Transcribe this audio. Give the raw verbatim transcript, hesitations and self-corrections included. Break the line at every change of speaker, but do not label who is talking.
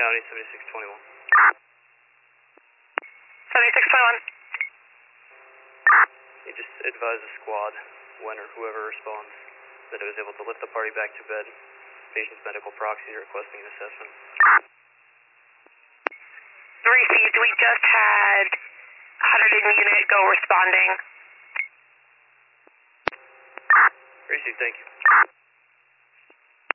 County, seventy-six twenty-one.
seventy-six twenty-one.
You just advise the squad, when or whoever responds, that it was able to lift the party back to bed. Patient's medical proxy requesting an assessment.
Received. We just had one hundred unit go responding.
Received, thank you.